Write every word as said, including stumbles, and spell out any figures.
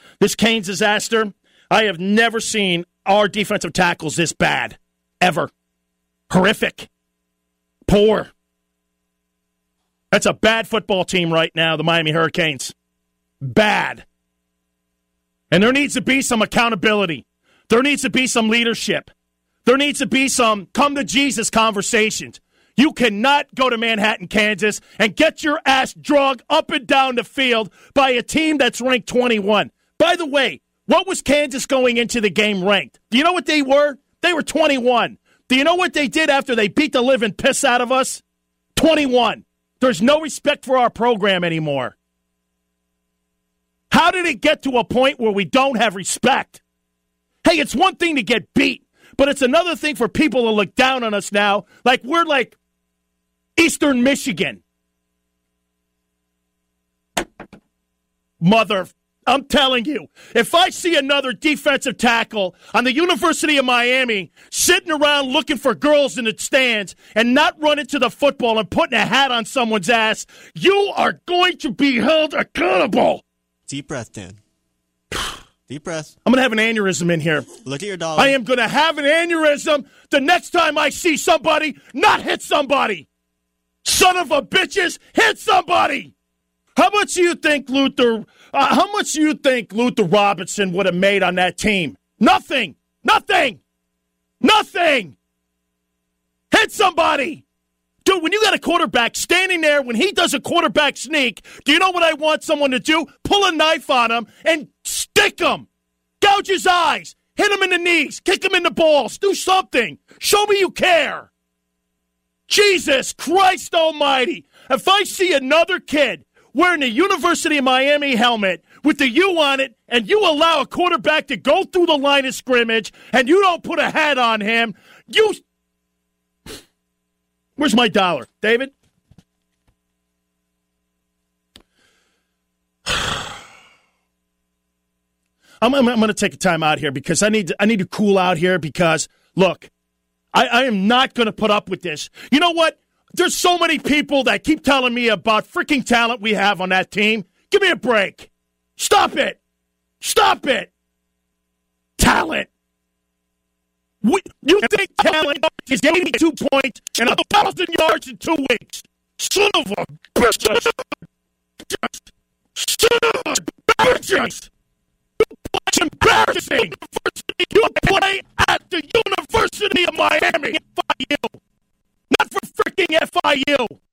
This Canes disaster, I have never seen our defensive tackles this bad, ever. Horrific. Poor. That's a bad football team right now, the Miami Hurricanes. Bad. And there needs to be some accountability. There needs to be some leadership. There needs to be some come-to-Jesus conversations. You cannot go to Manhattan, Kansas, and get your ass drugged up and down the field by a team that's ranked twenty-one. By the way, what was Kansas going into the game ranked? Do you know what they were? They were twenty-one. Do you know what they did after they beat the living piss out of us? twenty-one. There's no respect for our program anymore. How did it get to a point where we don't have respect? Hey, it's one thing to get beat, but it's another thing for people to look down on us now like we're like Eastern Michigan. Mother, I'm telling you, if I see another defensive tackle on the University of Miami sitting around looking for girls in the stands and not running to the football and putting a hat on someone's ass, you are going to be held accountable. Deep breath, Dan. Deep breath. I'm going to have an aneurysm in here. Look at your dollar. I am going to have an aneurysm the next time I see somebody not hit somebody. Son of a bitches, hit somebody. How much do you think Luther, uh, how much do you think Luther Robinson would have made on that team? Nothing. Nothing. Nothing. Hit somebody. Dude, when you got a quarterback standing there, when he does a quarterback sneak, do you know what I want someone to do? Pull a knife on him and stick him. Gouge his eyes. Hit him in the knees. Kick him in the balls. Do something. Show me you care. Jesus Christ almighty. If I see another kid wearing the University of Miami helmet with the U on it, and you allow a quarterback to go through the line of scrimmage, and you don't put a hat on him, you... Where's my dollar? David? I'm, I'm, I'm going to take a time out here because I need to, I need to cool out here because, look, I, I am not going to put up with this. You know what? There's so many people that keep telling me about freaking talent we have on that team. Give me a break. Stop it. Stop it. Talent. We, you think talent is eighty-two points and one thousand yards in two weeks? Son of a bitch. Son of a bitch. It's embarrassing. You play at the University of Miami. F I U. Not for freaking F I U.